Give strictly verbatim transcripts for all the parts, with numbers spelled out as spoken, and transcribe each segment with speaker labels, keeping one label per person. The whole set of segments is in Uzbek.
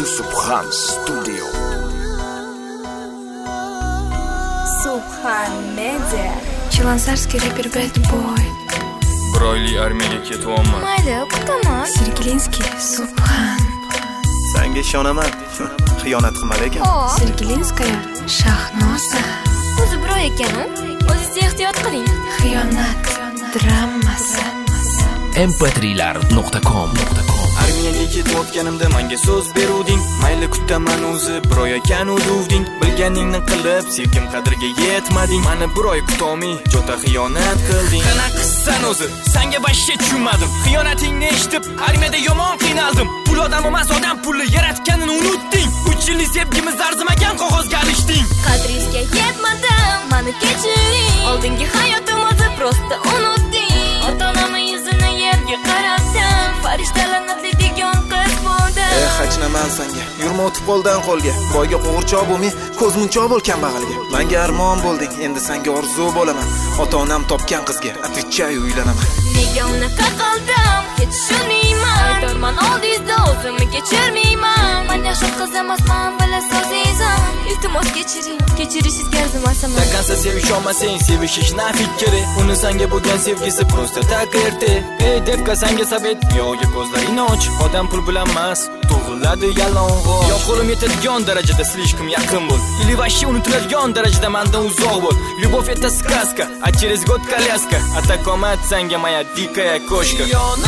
Speaker 1: Subhan Studio.
Speaker 2: Subhan Media. Chilonzarskiy reper bad boy.
Speaker 3: Broyli armiyaga ketyapman.
Speaker 2: Mayli, kutaman. Sergelinskiy Subhan.
Speaker 4: Senga ishonaman. Xiyonat qilma lekin.
Speaker 2: Sergelinskaya Shahnoza.
Speaker 5: O'zi biroy ekan-u. O'zingiz ehtiyot qiling.
Speaker 2: Xiyonat dramasi.
Speaker 1: em p tri lar nuqta com
Speaker 3: Armiyaga ketayotganimda menga so'z beruvding. Mayli kutaman o'zi biroy ekan uduvding. Bilganingni qilib, sevgim qadriga yetmading. Meni biroy kutolmay, jota xiyonat qilding. Qana qissan o'zi, senga boshqa tushunmadim. Xiyonatingni eshitib, armiyada yomon qiynaldim. Pul odam emas, odam pulni yaratganini unutding. uch yillik sevgimiz arzimagan qog'ozga alishding.
Speaker 5: Qadringizga yetmadim, meni kechiring. Oldingi hayotimizni prosta unutding. Ota-onamning yuzini yerga qarabdim. Farishtalarni degan qiz bo'ldim.
Speaker 4: Eh, hachnaman senga. Yurma o'tib qo'ldan qo'lga. Boyga qo'g'irchoq bo'lmay, ko'zmunchoq bo'lgan bag'ilga. Menga armon bo'lding, endi senga orzu bo'laman. Ota-onam topgan qizga atvichchay uylanaman.
Speaker 5: Nega unaqa qildim? Hech tushunmayman. Aytorman oldingizda o'zimni kechirmayman. Men yaxshi qiz emasman, bilasiz azizim. Iltimos kechiring, kechirishingiz arzimasin.
Speaker 3: Takansa sevish olmasang, sevishish na fikri. Uni senga bo'lgan sevgisi prosta taqirdi. Ey devka senga sabit, yo'g'i ko'zlaringni och. Odam pul bilan emas, tug'iladi yalang'och. Yo qo'lim yetadigan darajada slishkim yaqin bo'l. Или вообще unutiladigan darajada mendan uzoq bo'l. Любовь это сказка, а через год коляска. А такомат senga моя дикая кошка.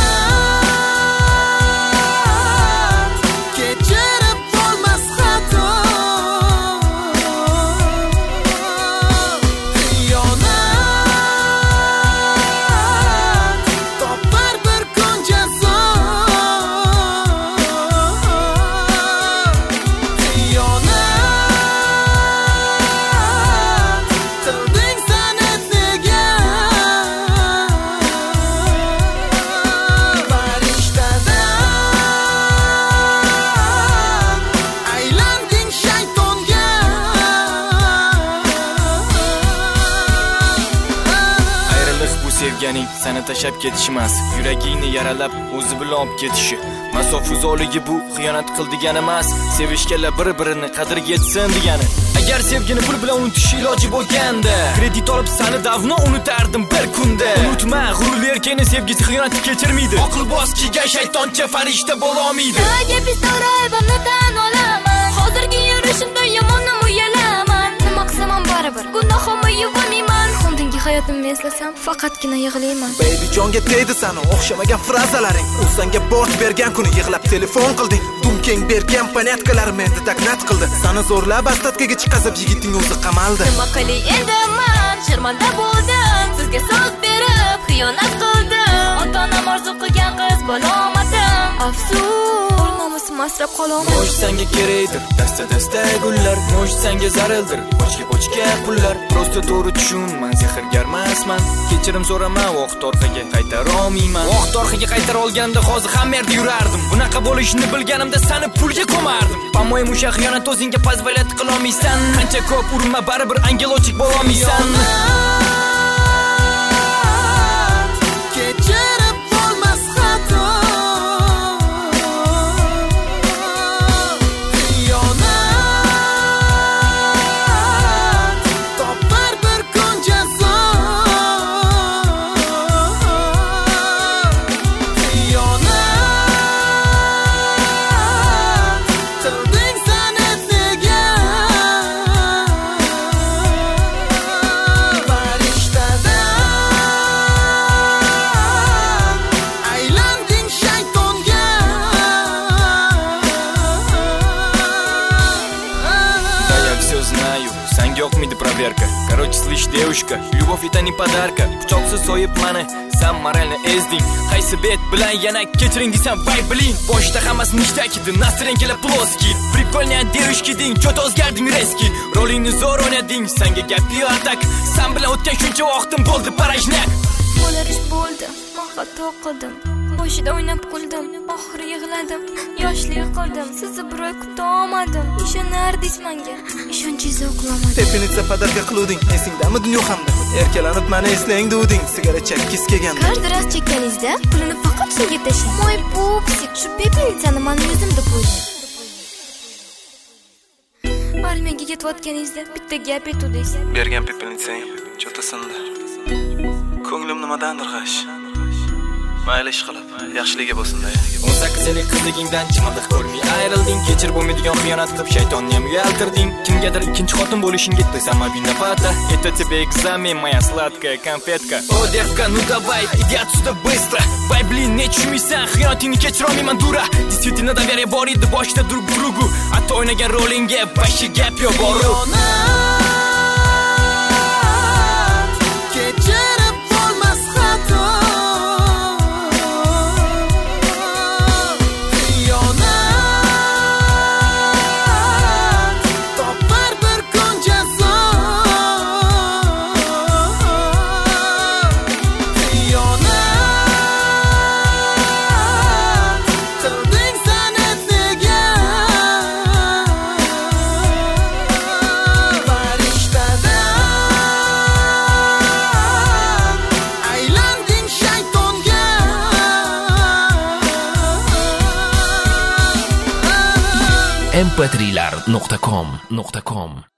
Speaker 3: Sevganing seni tashab ketishmas, yuragingni yaralab o'zi bilan olib ketishi. Masofa uzoqligi bu xiyonat qil degani emas, sevishganlar bir-birini qadriga yetsin degani. Agar sevgini pul bilan unutish iloji bo'lganda, kredit olib seni davno unutardim bir kunda. Unutma, g'ururli erkakni sevgisi xiyonatni kechirmaydi. Aql boz kigan shaytoncha farishta bo'la olmaydi.
Speaker 5: Nega pistoraybimni tan olaman? Hozirgi yurishimda yomonam uyalaman. Nima qilsam ham baribir gunohimni yuvamayman. Oldingi hayotimni eslasam faqatgina yig'layman.
Speaker 4: Baby jonga tegdi seni o'xshamagan frazalaring. U senga bort bergan kuni yig'lab telefon qilding. Dumkeng bergan panetkalar meni taknat qildi. Seni zo'rlab astatkaga chiqazib yigiting o'zi qamaldi.
Speaker 5: Nima qilay endi men? Sharmanda bo'ldim. Sizga so'z berib xiyonat qildim. Ota-onam orzu qilgan qiz bo'la olmadim. Afsus, namusim asrab qolaman.
Speaker 3: Mo'sh senga kerakdir, dasta-dasta gullar. Mo'sh senga zarardir, bochka-bochka pullar. Prosta to'g'ri tushun, men sehrgar emasman. Kechirim so'raman, vaqt orqaga qaytara olmayman. Vaqt orqaga qaytara olganimda hozir ham yerda yurardim. Bunaqa bo'lishini bilganimda seni pulga ko'mardim. По-моему, o'sha xiyonat o'zingga позволять qila olmaysan. Qancha ko'p urma, baribir angelochik bo'la olmaysan. Senga yoqmaydi проверка. Короче, слышь, девушка, любовь это не подарка. Pichoqsiz so'yib meni, sen moralni ezding. Qaysi bet bilan yana kechiring desam, voy bilin. Boshda hammasi nishtaki edi, настроенкалар плоский. Прикольная девушка ding, cho't o'zgarding резкий. Rolingni zo'r o'ynading, senga gap yo'q tak. Sen bilan o'tgan shuncha vaqtim bo'ldi parajnak.
Speaker 5: Bo'lar ish bo'ldi, men xato qildim. Boshida o'ynab kuldim, oxiri yig'ladim. Yoshlik qildim, sizni biroy kuta olmadim. Ishonardingiz menga, ishonchingizni oqlamadim.
Speaker 4: Tepinitsa padarka qiluvding, esingdami dunyo hamda? Erkalanib meni eslang duvding, sigara chekkis kelganda.
Speaker 5: Каждый раз chekkaningizda pulini faqat senga tashlang. Moy pupsik, shu pepinitsani men yuzimda qo'ying. yo'lga ketayotganingizda bitta gap aytdingiz.
Speaker 4: Bergan pepelnitsang cho'tasindi. Ko'nglim nimadandir g'ash. Mayli ish qilib, yaxshiligiga bo'lsin-da.
Speaker 3: o'n sakkiz yillik qizligingdan chimadiq ko'rmay ayrilding. Kechir bo'lmaydigan xiyonat qilib shaytonni ham uyaltirding. Kimgadir ikkinchi xotin bo'lishing ketdi самая виновата. Это тебе экзамен, моя сладкая конфетка. О, девка, ну давай, иди отсюда быстро. Бай, блин, не чумайsan, xiyonatingni kechira olmayman dura. Действительно доверие bor edi boshda друг другу. Ata o'ynagan rolingga boshqa gap yo'q boru.
Speaker 4: Kechirib bo'lmas xato.
Speaker 1: em p trilar nuqta com